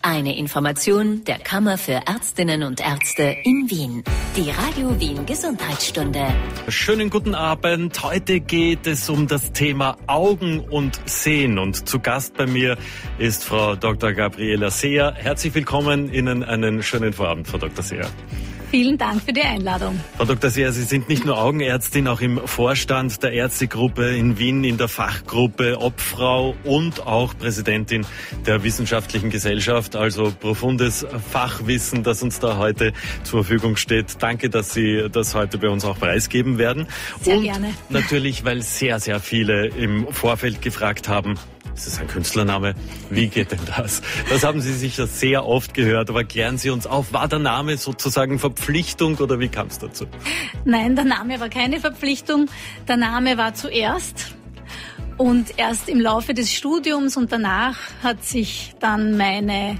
Eine Information der Kammer für Ärztinnen und Ärzte in Wien. Die Radio Wien Gesundheitsstunde. Schönen guten Abend. Heute geht es um das Thema Augen und Sehen. Und zu Gast bei mir ist Frau Dr. Gabriela Seher. Herzlich willkommen. Ihnen einen schönen Vorabend, Frau Dr. Seher. Vielen Dank für die Einladung. Frau Dr. Seher, Sie sind nicht nur Augenärztin, auch im Vorstand der Ärztegruppe in Wien, in der Fachgruppe Obfrau und auch Präsidentin der Wissenschaftlichen Gesellschaft. Also profundes Fachwissen, das uns da heute zur Verfügung steht. Danke, dass Sie das heute bei uns auch preisgeben werden. Sehr gerne. Natürlich, weil sehr, sehr viele im Vorfeld gefragt haben, ist das ein Künstlername? Wie geht denn das? Das haben Sie sicher sehr oft gehört, aber klären Sie uns auf, war der Name sozusagen Verpflichtung oder wie kam es dazu? Nein, der Name war keine Verpflichtung. Der Name war zuerst und erst im Laufe des Studiums und danach hat sich dann meine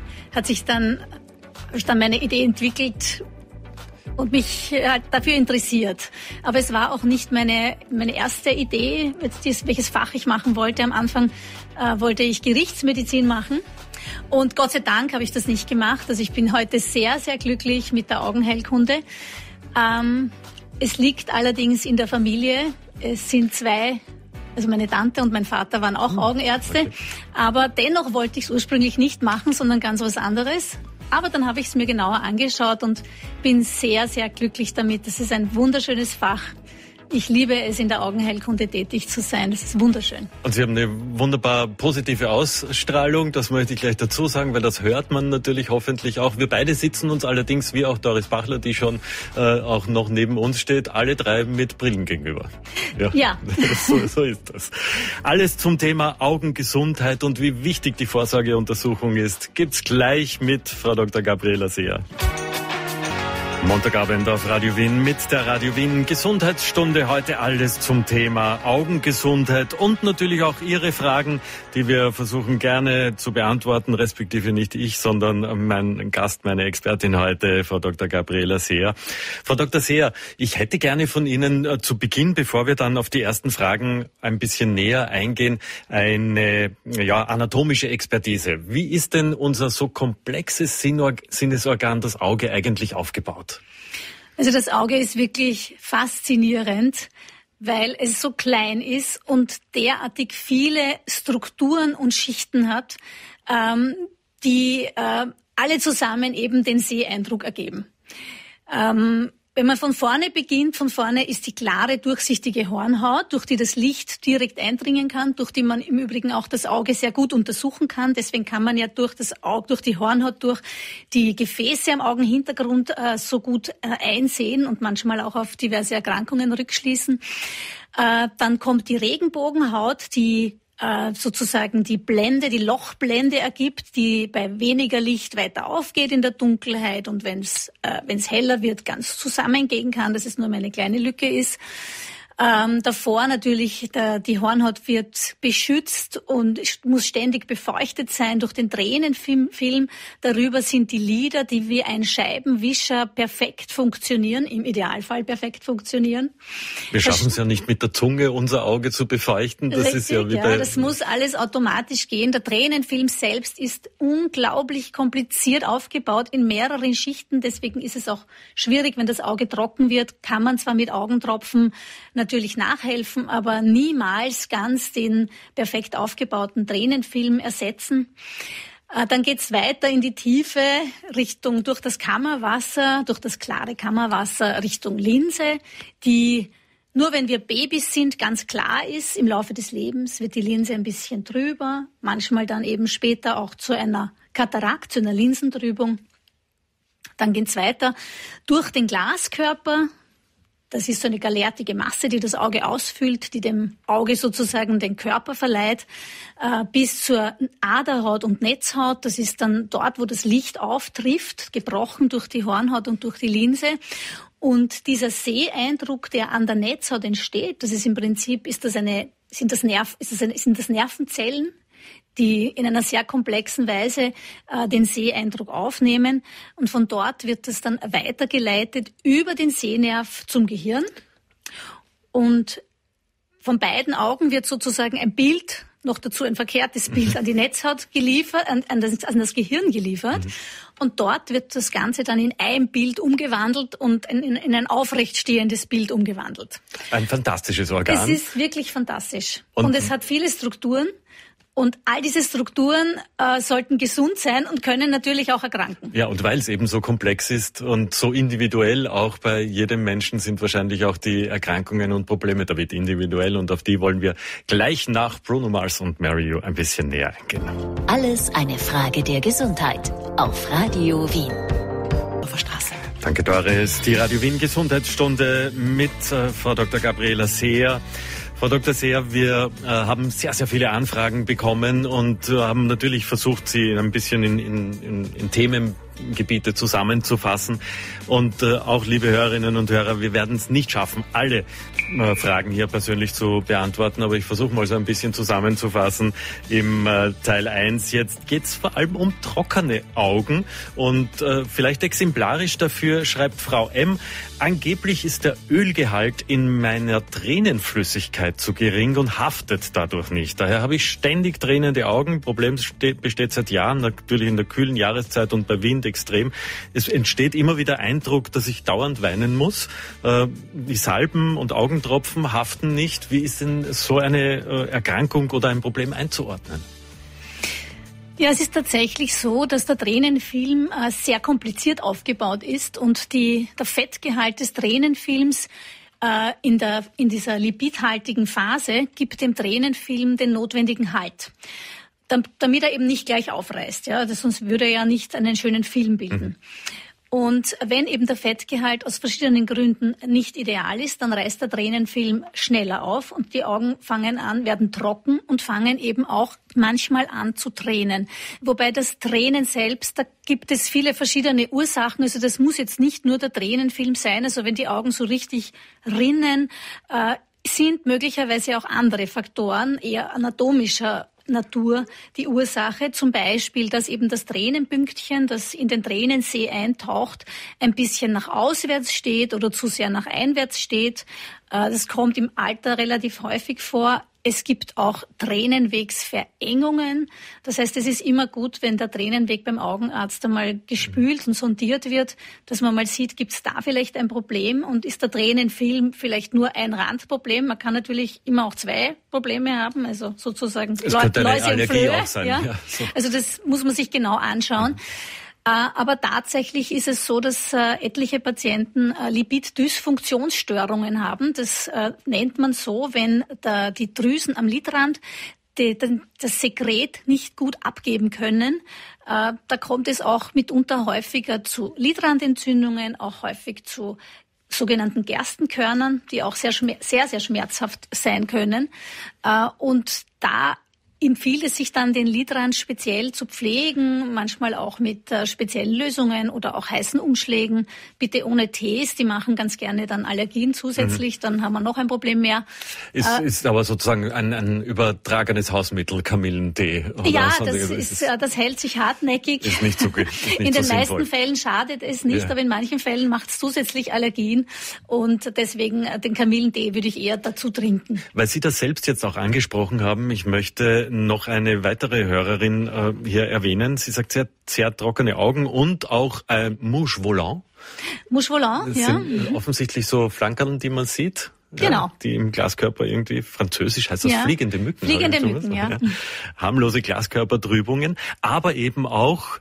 Idee entwickelt und mich dafür interessiert. Aber es war auch nicht meine erste Idee, welches Fach ich machen wollte. Am Anfang wollte ich Gerichtsmedizin machen. Und Gott sei Dank habe ich das nicht gemacht. Also ich bin heute sehr, sehr glücklich mit der Augenheilkunde. Es liegt allerdings in der Familie. Es sind zwei, also meine Tante und mein Vater waren auch Augenärzte. Okay. Aber dennoch wollte ich es ursprünglich nicht machen, sondern ganz was anderes. Aber dann habe ich es mir genauer angeschaut und bin sehr, sehr glücklich damit. Das ist ein wunderschönes Fach. Ich liebe es, in der Augenheilkunde tätig zu sein. Das ist wunderschön. Und Sie haben eine wunderbar positive Ausstrahlung. Das möchte ich gleich dazu sagen, weil das hört man natürlich hoffentlich auch. Wir beide sitzen uns allerdings, wie auch Doris Bachler, die schon auch noch neben uns steht, alle drei mit Brillen gegenüber. Ja. So ist das. Alles zum Thema Augengesundheit und wie wichtig die Vorsorgeuntersuchung ist, gibt's gleich mit Frau Dr. Gabriela Seher. Montagabend auf Radio Wien mit der Radio Wien Gesundheitsstunde. Heute alles zum Thema Augengesundheit und natürlich auch Ihre Fragen, die wir versuchen gerne zu beantworten, respektive nicht ich, sondern mein Gast, meine Expertin heute, Frau Dr. Gabriela Seher. Frau Dr. Seher, ich hätte gerne von Ihnen zu Beginn, bevor wir dann auf die ersten Fragen ein bisschen näher eingehen, eine anatomische Expertise. Wie ist denn unser so komplexes Sinnesorgan, das Auge, eigentlich aufgebaut? Also das Auge ist wirklich faszinierend, weil es so klein ist und derartig viele Strukturen und Schichten hat, die alle zusammen eben den Seheindruck ergeben. Wenn man von vorne beginnt, von vorne ist die klare, durchsichtige Hornhaut, durch die das Licht direkt eindringen kann, durch die man im Übrigen auch das Auge sehr gut untersuchen kann. Deswegen kann man ja durch das Auge, durch die Hornhaut, durch die Gefäße am Augenhintergrund so gut einsehen und manchmal auch auf diverse Erkrankungen rückschließen. Dann kommt die Regenbogenhaut, die sozusagen die Blende, die Lochblende ergibt, die bei weniger Licht weiter aufgeht in der Dunkelheit und wenn es heller wird, ganz zusammengehen kann, dass es nur eine kleine Lücke ist. Davor natürlich, die Hornhaut wird beschützt und muss ständig befeuchtet sein durch den Tränenfilm. Darüber sind die Lider, die wie ein Scheibenwischer perfekt funktionieren, im Idealfall perfekt funktionieren. Wir schaffen es ja nicht mit der Zunge, unser Auge zu befeuchten. Das richtig, ist ja wieder. Ja, das muss alles automatisch gehen. Der Tränenfilm selbst ist unglaublich kompliziert aufgebaut in mehreren Schichten. Deswegen ist es auch schwierig, wenn das Auge trocken wird, kann man zwar mit Augentropfen natürlich nachhelfen, aber niemals ganz den perfekt aufgebauten Tränenfilm ersetzen. Dann geht's weiter in die Tiefe, Richtung durch das Kammerwasser, durch das klare Kammerwasser Richtung Linse, die nur wenn wir Babys sind, ganz klar ist. Im Laufe des Lebens wird die Linse ein bisschen trüber, manchmal dann eben später auch zu einer Katarakt, zu einer Linsentrübung. Dann geht's weiter durch den Glaskörper. Das ist so eine galertige Masse, die das Auge ausfüllt, die dem Auge sozusagen den Körper verleiht, bis zur Aderhaut und Netzhaut. Das ist dann dort, wo das Licht auftrifft, gebrochen durch die Hornhaut und durch die Linse. Und dieser Seheindruck, der an der Netzhaut entsteht, das ist im Prinzip, sind das Nervenzellen, die in einer sehr komplexen Weise den Seheindruck aufnehmen. Und von dort wird es dann weitergeleitet über den Sehnerv zum Gehirn. Und von beiden Augen wird sozusagen ein Bild noch dazu ein verkehrtes Bild an die Netzhaut geliefert, an das Gehirn geliefert. Und dort wird das Ganze dann in ein Bild umgewandelt und in ein aufrecht stehendes Bild umgewandelt. Ein fantastisches Organ. Es ist wirklich fantastisch. Und es hat viele Strukturen. Und all diese Strukturen sollten gesund sein und können natürlich auch erkranken. Ja, und weil es eben so komplex ist und so individuell, auch bei jedem Menschen sind wahrscheinlich auch die Erkrankungen und Probleme damit individuell. Und auf die wollen wir gleich nach Bruno Mars und Marry You ein bisschen näher eingehen. Alles eine Frage der Gesundheit auf Radio Wien. Auf der Straße. Danke, Doris. Die Radio Wien Gesundheitsstunde mit Frau Dr. Gabriela Seer. Frau Dr. Seer, wir haben sehr, sehr viele Anfragen bekommen und haben natürlich versucht, sie ein bisschen in Themengebiete zusammenzufassen. Und auch, liebe Hörerinnen und Hörer, wir werden es nicht schaffen, alle Fragen hier persönlich zu beantworten, aber ich versuche mal so ein bisschen zusammenzufassen im Teil 1. Jetzt geht es vor allem um trockene Augen und vielleicht exemplarisch dafür schreibt Frau M., angeblich ist der Ölgehalt in meiner Tränenflüssigkeit zu gering und haftet dadurch nicht. Daher habe ich ständig tränende Augen. Problem besteht seit Jahren, natürlich in der kühlen Jahreszeit und bei Wind extrem. Es entsteht immer wieder Eindruck, dass ich dauernd weinen muss. Die Salben und Augentropfen haften nicht. Wie ist denn so eine Erkrankung oder ein Problem einzuordnen? Ja, es ist tatsächlich so, dass der Tränenfilm sehr kompliziert aufgebaut ist und der Fettgehalt des Tränenfilms in dieser lipidhaltigen Phase gibt dem Tränenfilm den notwendigen Halt, damit er eben nicht gleich aufreißt. Ja, sonst würde er ja nicht einen schönen Film bilden. Und wenn eben der Fettgehalt aus verschiedenen Gründen nicht ideal ist, dann reißt der Tränenfilm schneller auf und die Augen werden trocken und fangen eben auch manchmal an zu tränen. Wobei das Tränen selbst, da gibt es viele verschiedene Ursachen. Also das muss jetzt nicht nur der Tränenfilm sein. Also wenn die Augen so richtig rinnen, sind möglicherweise auch andere Faktoren, eher anatomischer Natur die Ursache, zum Beispiel, dass eben das Tränenpünktchen, das in den Tränensee eintaucht, ein bisschen nach auswärts steht oder zu sehr nach einwärts steht. Das kommt im Alter relativ häufig vor. Es gibt auch Tränenwegsverengungen. Das heißt, es ist immer gut, wenn der Tränenweg beim Augenarzt einmal gespült und sondiert wird, dass man mal sieht, gibt es da vielleicht ein Problem und ist der Tränenfilm vielleicht nur ein Randproblem. Man kann natürlich immer auch zwei Probleme haben, also sozusagen es könnte eine Läuse und Allergie Flöhe. auch sein. Ja? Ja, so. Also das muss man sich genau anschauen. Aber tatsächlich ist es so, dass etliche Patienten Lipiddysfunktionsstörungen haben. Das nennt man so, wenn die Drüsen am Lidrand das Sekret nicht gut abgeben können. Da kommt es auch mitunter häufiger zu Lidrandentzündungen, auch häufig zu sogenannten Gerstenkörnern, die auch sehr, sehr schmerzhaft sein können. Und da empfiehlt es sich dann, den Lidrand speziell zu pflegen, manchmal auch mit speziellen Lösungen oder auch heißen Umschlägen. Bitte ohne Tees, die machen ganz gerne dann Allergien zusätzlich, dann haben wir noch ein Problem mehr. Ist aber sozusagen ein übertragenes Hausmittel, Kamillentee. Oder ja, so. Das hält sich hartnäckig. Ist nicht so gut. In den meisten Fällen schadet es nicht, aber in manchen Fällen macht es zusätzlich Allergien und deswegen den Kamillentee würde ich eher dazu trinken. Weil Sie das selbst jetzt auch angesprochen haben, ich möchte noch eine weitere Hörerin hier erwähnen. Sie sagt, sie hat sehr trockene Augen und auch Mouche Volant. Mouche Volant, das sind offensichtlich so Flankerln, die man sieht. Genau. Ja, die im Glaskörper irgendwie, französisch heißt das fliegende Mücken. Fliegende Mücken, ja. Harmlose Glaskörpertrübungen, aber eben auch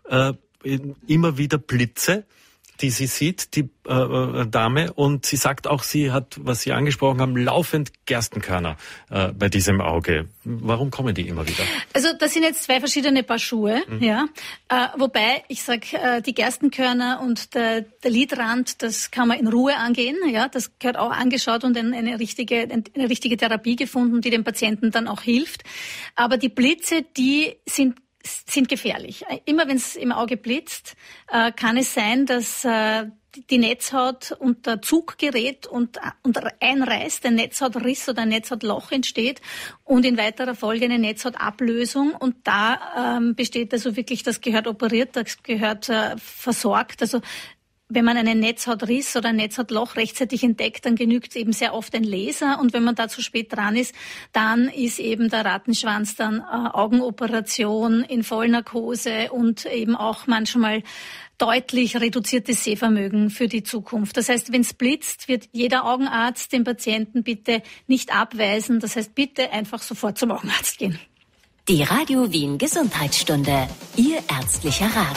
immer wieder Blitze, die sie sieht, die Dame, und sie sagt auch, sie hat, was Sie angesprochen haben, laufend Gerstenkörner bei diesem Auge. Warum kommen die immer wieder? Also das sind jetzt zwei verschiedene Paar Schuhe, ja. Wobei ich sage, die Gerstenkörner und der Lidrand, das kann man in Ruhe angehen, ja. Das gehört auch angeschaut und eine richtige Therapie gefunden, die dem Patienten dann auch hilft. Aber die Blitze, die sind gefährlich. Immer wenn es im Auge blitzt, kann es sein, dass die Netzhaut unter Zug gerät und einreißt, ein Netzhautriss oder ein Netzhautloch entsteht und in weiterer Folge eine Netzhautablösung. Und da besteht also wirklich, das gehört operiert, das gehört versorgt. Also wenn man einen Netzhautriss oder ein Netzhautloch rechtzeitig entdeckt, dann genügt eben sehr oft ein Laser. Und wenn man da zu spät dran ist, dann ist eben der Rattenschwanz dann Augenoperation in Vollnarkose und eben auch manchmal deutlich reduziertes Sehvermögen für die Zukunft. Das heißt, wenn es blitzt, wird jeder Augenarzt den Patienten bitte nicht abweisen. Das heißt, bitte einfach sofort zum Augenarzt gehen. Die Radio Wien Gesundheitsstunde. Ihr ärztlicher Rat.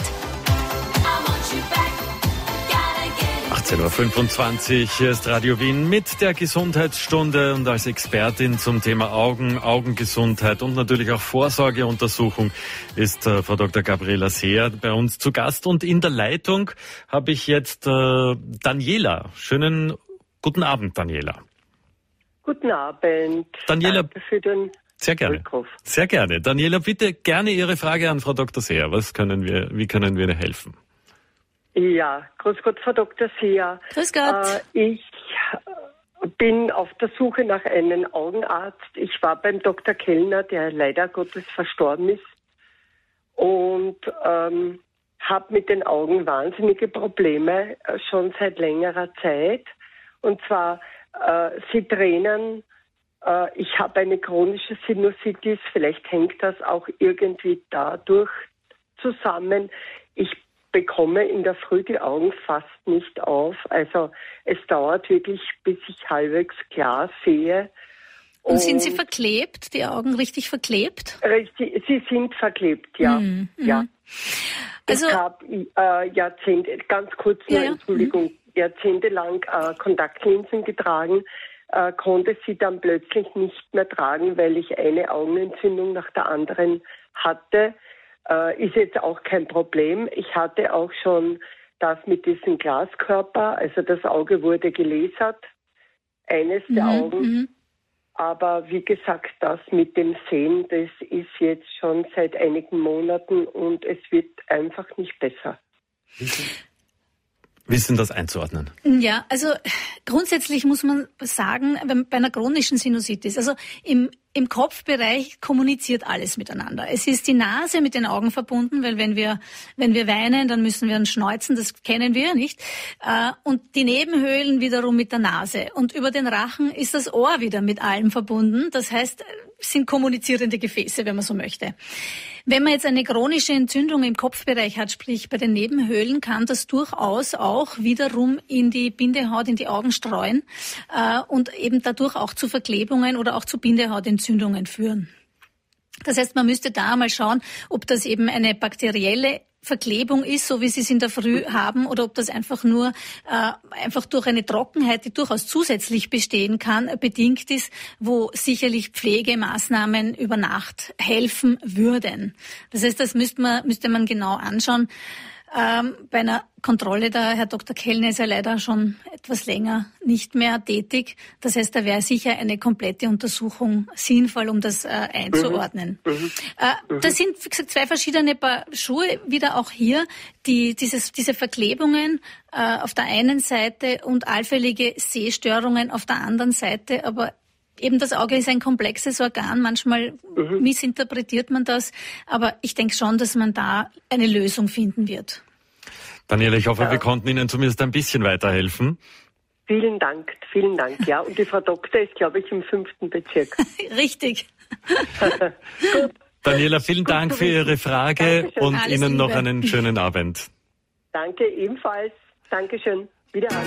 18.25 Uhr, hier ist Radio Wien mit der Gesundheitsstunde und als Expertin zum Thema Augen, Augengesundheit und natürlich auch Vorsorgeuntersuchung ist Frau Dr. Gabriela Seher bei uns zu Gast. Und in der Leitung habe ich jetzt Daniela. Schönen guten Abend, Daniela. Guten Abend. Daniela, danke für den sehr gerne. Rückruf. Sehr gerne. Daniela, bitte gerne Ihre Frage an Frau Dr. Seher. Wie können wir helfen? Ja, grüß Gott, Frau Dr. Seher. Grüß Gott. Ich bin auf der Suche nach einem Augenarzt. Ich war beim Dr. Kellner, der leider Gottes verstorben ist, und habe mit den Augen wahnsinnige Probleme schon seit längerer Zeit. Und zwar, sie tränen. Ich habe eine chronische Sinusitis. Vielleicht hängt das auch irgendwie dadurch zusammen. Ich bekomme in der Früh die Augen fast nicht auf. Also es dauert wirklich, bis ich halbwegs klar sehe. Und sind sie verklebt, die Augen richtig verklebt? Richtig, sie sind verklebt, ja. Ja. Also, ich habe Jahrzehnte, ganz kurz nur, Entschuldigung, jahrzehntelang Kontaktlinsen getragen, konnte sie dann plötzlich nicht mehr tragen, weil ich eine Augenentzündung nach der anderen hatte. Ist jetzt auch kein Problem. Ich hatte auch schon das mit diesem Glaskörper, also das Auge wurde gelasert, eines der Augen. Aber wie gesagt, das mit dem Sehen, das ist jetzt schon seit einigen Monaten und es wird einfach nicht besser. Wie ist denn das einzuordnen? Ja, also grundsätzlich muss man sagen, bei einer chronischen Sinusitis, also im Kopfbereich kommuniziert alles miteinander. Es ist die Nase mit den Augen verbunden, weil wenn wir weinen, dann müssen wir uns schneuzen, das kennen wir nicht. Und die Nebenhöhlen wiederum mit der Nase. Und über den Rachen ist das Ohr wieder mit allem verbunden. Das heißt, es sind kommunizierende Gefäße, wenn man so möchte. Wenn man jetzt eine chronische Entzündung im Kopfbereich hat, sprich bei den Nebenhöhlen, kann das durchaus auch wiederum in die Bindehaut, in die Augen streuen und eben dadurch auch zu Verklebungen oder auch zu Bindehautentzündungen führen. Das heißt, man müsste da mal schauen, ob das eben eine bakterielle Verklebung ist, so wie Sie es in der Früh haben, oder ob das einfach nur einfach durch eine Trockenheit, die durchaus zusätzlich bestehen kann, bedingt ist, wo sicherlich Pflegemaßnahmen über Nacht helfen würden. Das heißt, das müsste man genau anschauen. Bei einer Kontrolle, der Herr Dr. Kellner ist ja leider schon etwas länger nicht mehr tätig. Das heißt, da wäre sicher eine komplette Untersuchung sinnvoll, um das einzuordnen. Das sind, wie gesagt, zwei verschiedene Paar Schuhe, wieder auch hier, diese Verklebungen auf der einen Seite und allfällige Sehstörungen auf der anderen Seite, aber eben das Auge ist ein komplexes Organ, manchmal missinterpretiert man das, aber ich denke schon, dass man da eine Lösung finden wird. Daniela, ich hoffe, wir konnten Ihnen zumindest ein bisschen weiterhelfen. Vielen Dank. Ja, und die Frau Doktor ist, glaube ich, im 5. Bezirk. Richtig. Gut. Daniela, vielen Dank für Ihre Frage und Alles Ihnen noch Liebe. einen schönen Abend. Danke ebenfalls. Dankeschön. Wiederhören.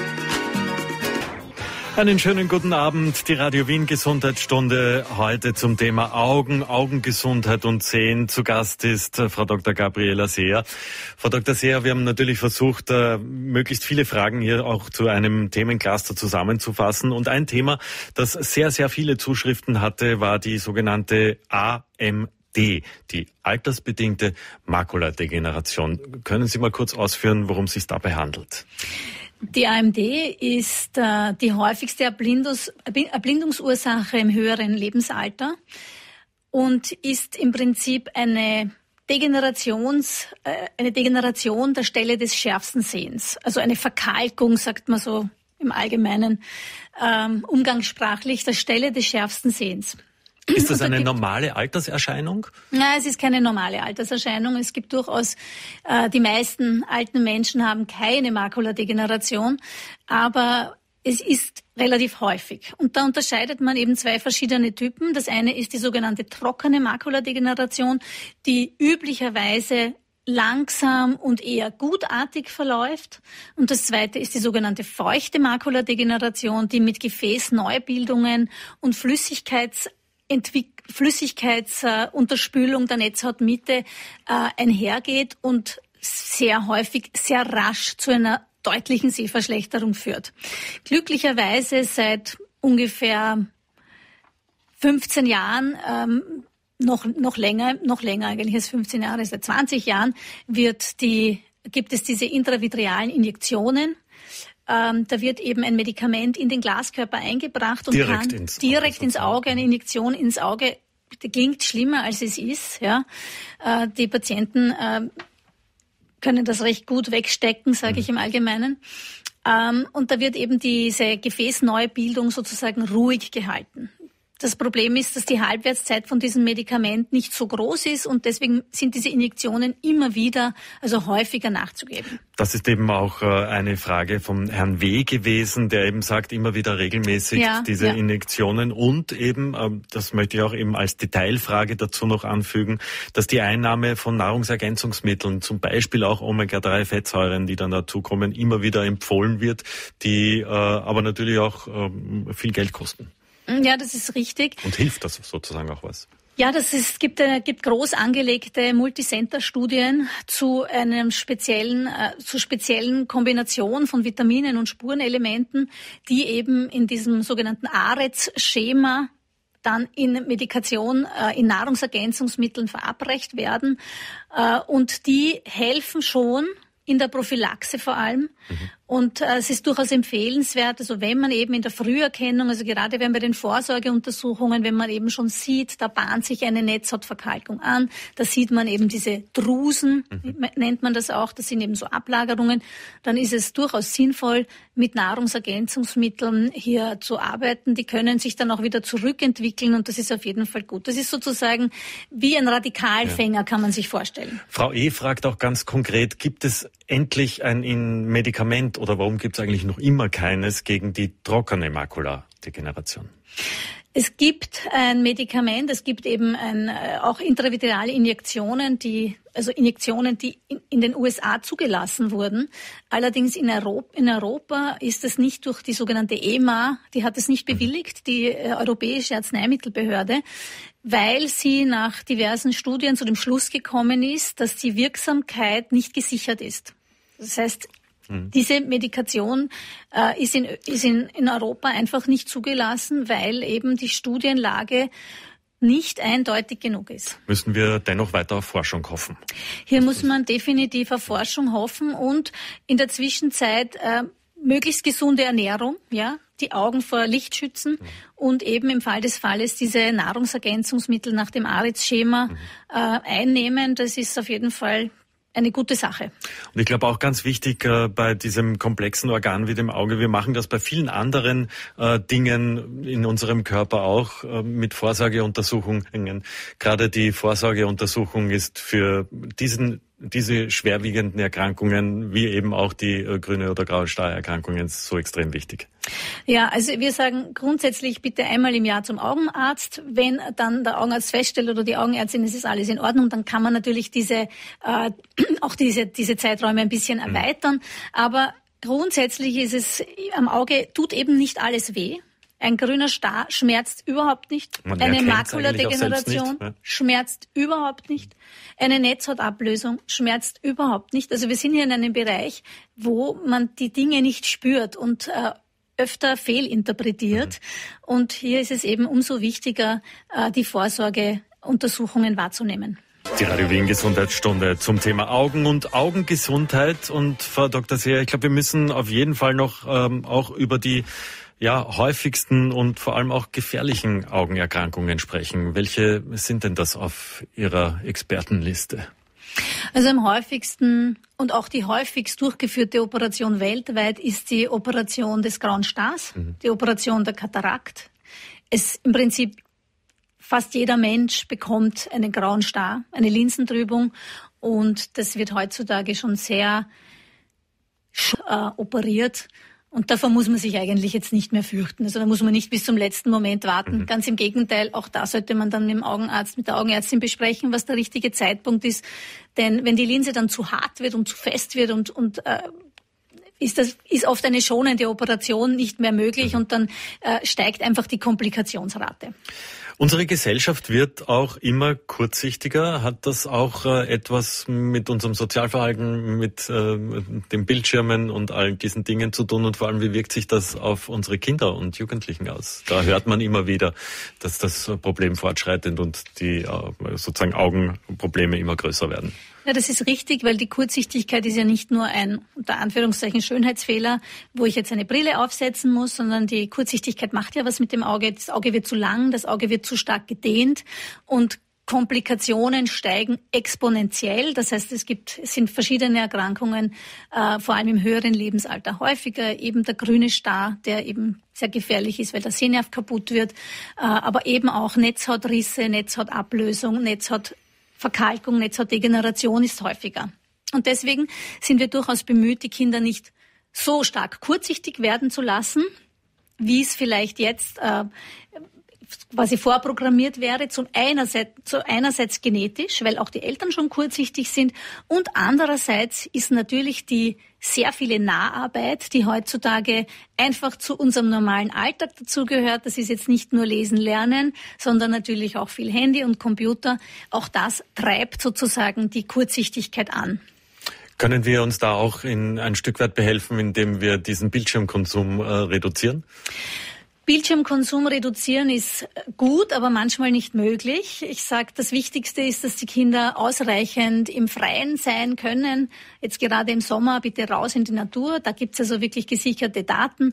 Einen schönen guten Abend. Die Radio Wien Gesundheitsstunde heute zum Thema Augen, Augengesundheit und Sehen. Zu Gast ist Frau Dr. Gabriela Seher. Frau Dr. Seher, wir haben natürlich versucht, möglichst viele Fragen hier auch zu einem Themencluster zusammenzufassen. Und ein Thema, das sehr, sehr viele Zuschriften hatte, war die sogenannte AMD, die altersbedingte Makuladegeneration. Können Sie mal kurz ausführen, worum es sich dabei handelt? Die AMD ist die häufigste Erblindungsursache im höheren Lebensalter und ist im Prinzip eine Degeneration der Stelle des schärfsten Sehens. Also eine Verkalkung, sagt man so im Allgemeinen, umgangssprachlich, der Stelle des schärfsten Sehens. Ist das eine normale Alterserscheinung? Nein, es ist keine normale Alterserscheinung. Es gibt durchaus, die meisten alten Menschen haben keine Makuladegeneration, aber es ist relativ häufig. Und da unterscheidet man eben zwei verschiedene Typen. Das eine ist die sogenannte trockene Makuladegeneration, die üblicherweise langsam und eher gutartig verläuft. Und das zweite ist die sogenannte feuchte Makuladegeneration, die mit Gefäßneubildungen und Flüssigkeitsunterspülung der Netzhautmitte einhergeht und sehr häufig, sehr rasch zu einer deutlichen Sehverschlechterung führt. Glücklicherweise seit ungefähr 15 Jahren, noch länger eigentlich als 15 Jahre, seit 20 Jahren gibt es diese intravitrealen Injektionen. Da wird eben ein Medikament in den Glaskörper eingebracht und direkt kann direkt ins Auge, eine Injektion ins Auge, das klingt schlimmer als es ist. Ja. Die Patienten können das recht gut wegstecken, sage ich im Allgemeinen. Und da wird eben diese Gefäßneubildung sozusagen ruhig gehalten. Das Problem ist, dass die Halbwertszeit von diesem Medikament nicht so groß ist und deswegen sind diese Injektionen immer wieder, also häufiger nachzugeben. Das ist eben auch eine Frage von Herrn W. gewesen, der eben sagt, immer wieder regelmäßig diese Injektionen und eben, das möchte ich auch eben als Detailfrage dazu noch anfügen, dass die Einnahme von Nahrungsergänzungsmitteln, zum Beispiel auch Omega-3-Fettsäuren, die dann dazukommen, immer wieder empfohlen wird, die aber natürlich auch viel Geld kosten. Ja, das ist richtig. Und hilft das sozusagen auch was? Ja, gibt groß angelegte Multicenter-Studien zu speziellen Kombinationen von Vitaminen und Spurenelementen, die eben in diesem sogenannten AREZ-Schema dann in Medikation, in Nahrungsergänzungsmitteln verabreicht werden. Und die helfen schon in der Prophylaxe vor allem. Und es ist durchaus empfehlenswert, also wenn man eben in der Früherkennung, also gerade wenn bei den Vorsorgeuntersuchungen, wenn man eben schon sieht, da bahnt sich eine Netzhautverkalkung an, da sieht man eben diese Drusen, nennt man das auch, das sind eben so Ablagerungen, dann ist es durchaus sinnvoll, mit Nahrungsergänzungsmitteln hier zu arbeiten. Die können sich dann auch wieder zurückentwickeln und das ist auf jeden Fall gut. Das ist sozusagen wie ein Radikalfänger, kann man sich vorstellen. Frau E. fragt auch ganz konkret, gibt es endlich ein Medikament oder warum gibt es eigentlich noch immer keines gegen die trockene Makuladegeneration? Es gibt ein Medikament, es gibt eben auch intravitreale Injektionen, die in den USA zugelassen wurden. Allerdings in Europa ist es nicht durch die sogenannte EMA, die hat es nicht bewilligt, die Europäische Arzneimittelbehörde, weil sie nach diversen Studien zu dem Schluss gekommen ist, dass die Wirksamkeit nicht gesichert ist. Das heißt, diese Medikation ist in Europa einfach nicht zugelassen, weil eben die Studienlage nicht eindeutig genug ist. Müssen wir dennoch weiter auf Forschung hoffen? Hier muss man definitiv auf Forschung hoffen und in der Zwischenzeit möglichst gesunde Ernährung, ja, die Augen vor Licht schützen und eben im Fall des Falles diese Nahrungsergänzungsmittel nach dem AREZ-Schema einnehmen. Das ist auf jeden Fall eine gute Sache. Und ich glaube auch ganz wichtig bei diesem komplexen Organ wie dem Auge, wir machen das bei vielen anderen Dingen in unserem Körper auch mit Vorsorgeuntersuchungen. Gerade die Vorsorgeuntersuchung ist für diese schwerwiegenden Erkrankungen, wie eben auch die grüne oder graue Starerkrankungen, so extrem wichtig. Ja, also wir sagen grundsätzlich bitte einmal im Jahr zum Augenarzt. Wenn dann der Augenarzt feststellt oder die Augenärztin, es ist alles in Ordnung, dann kann man natürlich diese Zeiträume ein bisschen erweitern. Aber grundsätzlich ist es, am Auge tut eben nicht alles weh. Ein grüner Star schmerzt überhaupt nicht. Eine Makuladegeneration schmerzt überhaupt nicht. Eine Netzhautablösung schmerzt überhaupt nicht. Also wir sind hier in einem Bereich, wo man die Dinge nicht spürt und öfter fehlinterpretiert. Und hier ist es eben umso wichtiger, die Vorsorgeuntersuchungen wahrzunehmen. Die Radio Wien Gesundheitsstunde zum Thema Augen und Augengesundheit. Und Frau Dr. Seher, ich glaube, wir müssen auf jeden Fall noch auch über die häufigsten und vor allem auch gefährlichen Augenerkrankungen sprechen. Welche sind denn das auf Ihrer Expertenliste? Also am häufigsten und auch die häufigst durchgeführte Operation weltweit ist die Operation des grauen Stars, die Operation der Katarakt. Im Prinzip fast jeder Mensch bekommt einen grauen Star, eine Linsentrübung, und das wird heutzutage schon sehr operiert. Und davor muss man sich eigentlich jetzt nicht mehr fürchten. Also da muss man nicht bis zum letzten Moment warten. Ganz im Gegenteil, auch da sollte man dann mit dem Augenarzt, mit der Augenärztin besprechen, was der richtige Zeitpunkt ist. Denn wenn die Linse dann zu hart wird und zu fest wird ist oft eine schonende Operation nicht mehr möglich, und dann steigt einfach die Komplikationsrate. Unsere Gesellschaft wird auch immer kurzsichtiger. Hat das auch etwas mit unserem Sozialverhalten, mit den Bildschirmen und all diesen Dingen zu tun? Und vor allem, wie wirkt sich das auf unsere Kinder und Jugendlichen aus? Da hört man immer wieder, dass das Problem fortschreitet und die sozusagen Augenprobleme immer größer werden. Ja, das ist richtig, weil die Kurzsichtigkeit ist ja nicht nur ein, unter Anführungszeichen, Schönheitsfehler, wo ich jetzt eine Brille aufsetzen muss, sondern die Kurzsichtigkeit macht ja was mit dem Auge. Das Auge wird zu lang, das Auge wird zu stark gedehnt, und Komplikationen steigen exponentiell. Das heißt, es sind verschiedene Erkrankungen, vor allem im höheren Lebensalter häufiger. Eben der grüne Star, der eben sehr gefährlich ist, weil der Sehnerv kaputt wird. Aber eben auch Netzhautrisse, Netzhautablösung, Netzhautverkalkung, Netzhautdegeneration ist häufiger. Und deswegen sind wir durchaus bemüht, die Kinder nicht so stark kurzsichtig werden zu lassen, wie es vielleicht jetzt quasi vorprogrammiert wäre, einerseits genetisch, weil auch die Eltern schon kurzsichtig sind, und andererseits ist natürlich die sehr viele Naharbeit, die heutzutage einfach zu unserem normalen Alltag dazugehört. Das ist jetzt nicht nur Lesen, Lernen, sondern natürlich auch viel Handy und Computer. Auch das treibt sozusagen die Kurzsichtigkeit an. Können wir uns da auch in ein Stück weit behelfen, indem wir diesen Bildschirmkonsum reduzieren? Bildschirmkonsum reduzieren ist gut, aber manchmal nicht möglich. Ich sage, das Wichtigste ist, dass die Kinder ausreichend im Freien sein können. Jetzt gerade im Sommer bitte raus in die Natur. Da gibt's also wirklich gesicherte Daten.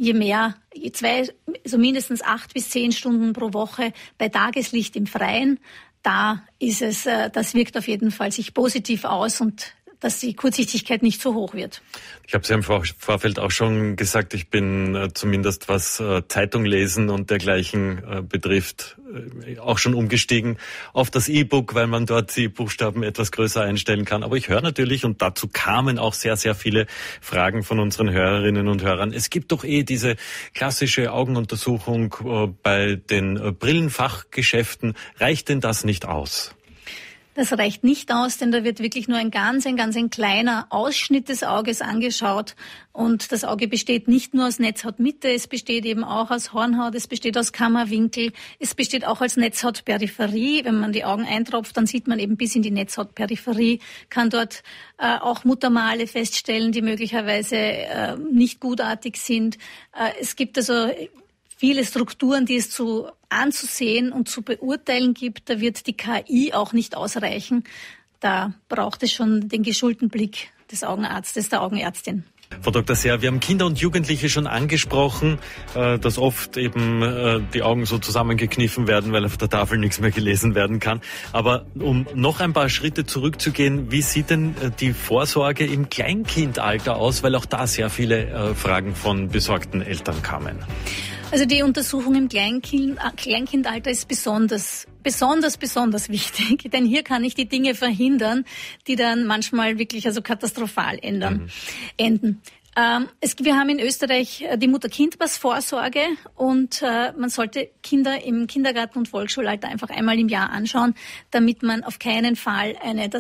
So mindestens 8 bis 10 Stunden pro Woche bei Tageslicht im Freien. Da ist es, das wirkt auf jeden Fall sich positiv aus, und dass die Kurzsichtigkeit nicht so hoch wird. Ich habe es ja im Vorfeld auch schon gesagt, ich bin zumindest was Zeitung lesen und dergleichen betrifft, auch schon umgestiegen auf das E-Book, weil man dort die Buchstaben etwas größer einstellen kann. Aber ich höre natürlich, und dazu kamen auch sehr, sehr viele Fragen von unseren Hörerinnen und Hörern, es gibt doch diese klassische Augenuntersuchung bei den Brillenfachgeschäften. Reicht denn das nicht aus? Das reicht nicht aus, denn da wird wirklich nur ein ganz kleiner Ausschnitt des Auges angeschaut. Und das Auge besteht nicht nur aus Netzhautmitte, es besteht eben auch aus Hornhaut, es besteht aus Kammerwinkel, es besteht auch als Netzhautperipherie. Wenn man die Augen eintropft, dann sieht man eben bis in die Netzhautperipherie, kann dort auch Muttermale feststellen, die möglicherweise nicht gutartig sind. Es gibt also viele Strukturen, die es anzusehen und zu beurteilen gibt. Da wird die KI auch nicht ausreichen. Da braucht es schon den geschulten Blick des Augenarztes, der Augenärztin. Frau Dr. Seer, wir haben Kinder und Jugendliche schon angesprochen, dass oft eben die Augen so zusammengekniffen werden, weil auf der Tafel nichts mehr gelesen werden kann. Aber um noch ein paar Schritte zurückzugehen, wie sieht denn die Vorsorge im Kleinkindalter aus? Weil auch da sehr viele Fragen von besorgten Eltern kamen. Also die Untersuchung im Kleinkindalter ist besonders wichtig, denn hier kann ich die Dinge verhindern, die dann manchmal wirklich katastrophal enden. Wir haben in Österreich die Mutter-Kind-Pass-Vorsorge, und man sollte Kinder im Kindergarten- und Volksschulalter einfach einmal im Jahr anschauen, damit man auf keinen Fall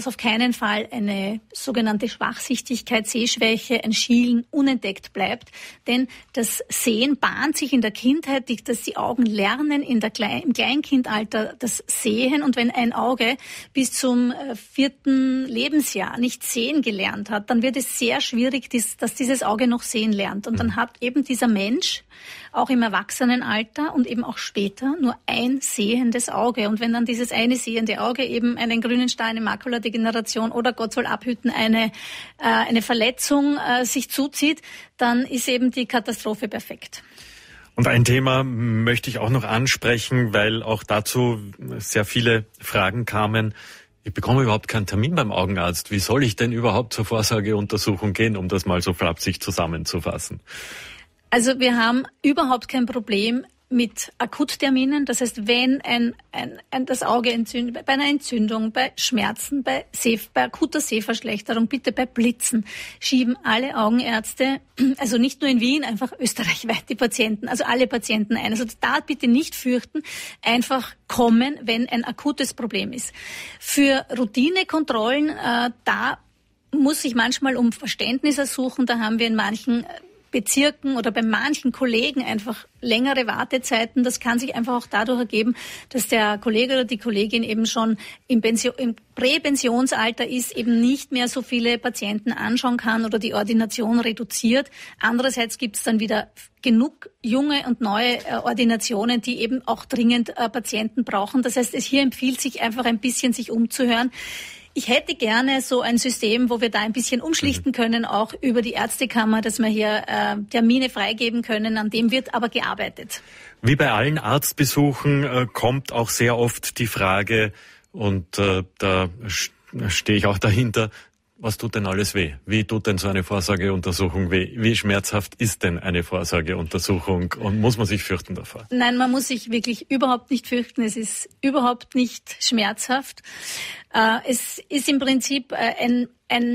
eine sogenannte Schwachsichtigkeit, Sehschwäche, ein Schielen unentdeckt bleibt. Denn das Sehen bahnt sich in der Kindheit, dass die Augen lernen im Kleinkindalter das Sehen. Und wenn ein Auge bis zum 4. Lebensjahr nicht sehen gelernt hat, dann wird es sehr schwierig, dass dieses Auge noch sehen lernt. Und dann hat eben dieser Mensch auch im Erwachsenenalter und eben auch später nur ein sehendes Auge. Und wenn dann dieses eine sehende Auge eben einen grünen Star, eine Makuladegeneration oder Gott soll abhüten, eine Verletzung sich zuzieht, dann ist eben die Katastrophe perfekt. Und ein Thema möchte ich auch noch ansprechen, weil auch dazu sehr viele Fragen kamen. Ich bekomme überhaupt keinen Termin beim Augenarzt. Wie soll ich denn überhaupt zur Vorsorgeuntersuchung gehen, um das mal so flapsig zusammenzufassen? Also wir haben überhaupt kein Problem mit Akutterminen. Das heißt, wenn das Auge entzündet, bei einer Entzündung, bei Schmerzen, bei akuter Sehverschlechterung, bitte bei Blitzen, schieben alle Augenärzte, also nicht nur in Wien, einfach österreichweit die Patienten, also alle Patienten ein. Also da bitte nicht fürchten, einfach kommen, wenn ein akutes Problem ist. Für Routinekontrollen, da muss ich manchmal um Verständnis ersuchen. Da haben wir in manchen Bezirken oder bei manchen Kollegen einfach längere Wartezeiten. Das kann sich einfach auch dadurch ergeben, dass der Kollege oder die Kollegin eben schon im Präpensionsalter ist, eben nicht mehr so viele Patienten anschauen kann oder die Ordination reduziert. Andererseits gibt es dann wieder genug junge und neue Ordinationen, die eben auch dringend Patienten brauchen. Das heißt, hier empfiehlt sich einfach ein bisschen, sich umzuhören. Ich hätte gerne so ein System, wo wir da ein bisschen umschlichten können, auch über die Ärztekammer, dass wir hier Termine freigeben können, an dem wird aber gearbeitet. Wie bei allen Arztbesuchen kommt auch sehr oft die Frage, und da stehe ich auch dahinter, was tut denn alles weh? Wie tut denn so eine Vorsorgeuntersuchung weh? Wie schmerzhaft ist denn eine Vorsorgeuntersuchung und muss man sich fürchten davor? Nein, man muss sich wirklich überhaupt nicht fürchten. Es ist überhaupt nicht schmerzhaft. Es ist im Prinzip ein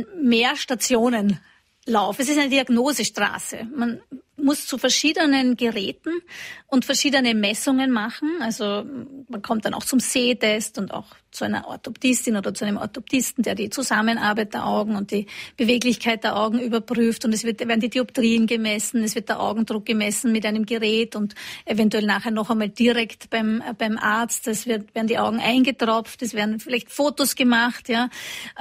Mehrstationenlauf. Es ist eine Diagnosestraße. Man muss zu verschiedenen Geräten und verschiedene Messungen machen. Also man kommt dann auch zum Sehtest und auch zu einer Orthoptistin oder zu einem Orthoptisten, der die Zusammenarbeit der Augen und die Beweglichkeit der Augen überprüft. Und werden die Dioptrien gemessen, es wird der Augendruck gemessen mit einem Gerät und eventuell nachher noch einmal direkt beim Arzt. Werden die Augen eingetropft, es werden vielleicht Fotos gemacht. Ja,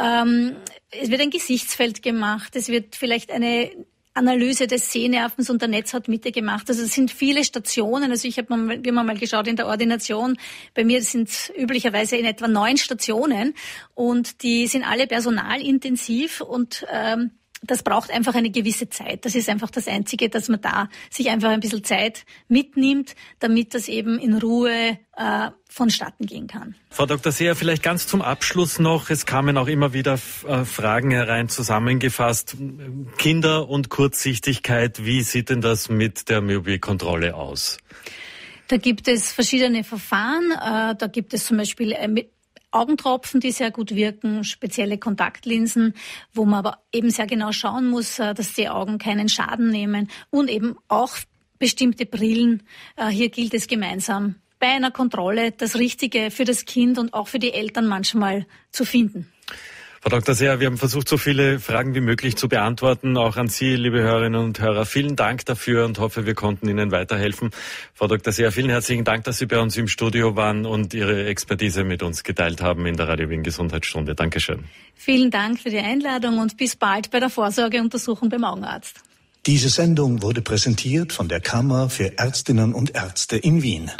es wird ein Gesichtsfeld gemacht, es wird vielleicht eine Analyse des Sehnervens und der Netzhautmitte gemacht. Also es sind viele Stationen. Also wir haben mal geschaut in der Ordination. Bei mir sind es üblicherweise in etwa 9 Stationen und die sind alle personalintensiv und das braucht einfach eine gewisse Zeit. Das ist einfach das Einzige, dass man da sich einfach ein bisschen Zeit mitnimmt, damit das eben in Ruhe vonstatten gehen kann. Frau Dr. Seher, vielleicht ganz zum Abschluss noch. Es kamen auch immer wieder Fragen herein, zusammengefasst. Kinder und Kurzsichtigkeit, wie sieht denn das mit der Myopiekontrolle aus? Da gibt es verschiedene Verfahren. Da gibt es zum Beispiel Augentropfen, die sehr gut wirken, spezielle Kontaktlinsen, wo man aber eben sehr genau schauen muss, dass die Augen keinen Schaden nehmen und eben auch bestimmte Brillen. Hier gilt es gemeinsam bei einer Kontrolle das Richtige für das Kind und auch für die Eltern manchmal zu finden. Frau Dr. Seher, wir haben versucht, so viele Fragen wie möglich zu beantworten, auch an Sie, liebe Hörerinnen und Hörer. Vielen Dank dafür und hoffe, wir konnten Ihnen weiterhelfen. Frau Dr. Seher, vielen herzlichen Dank, dass Sie bei uns im Studio waren und Ihre Expertise mit uns geteilt haben in der Radio Wien Gesundheitsstunde. Dankeschön. Vielen Dank für die Einladung und bis bald bei der Vorsorgeuntersuchung beim Augenarzt. Diese Sendung wurde präsentiert von der Kammer für Ärztinnen und Ärzte in Wien.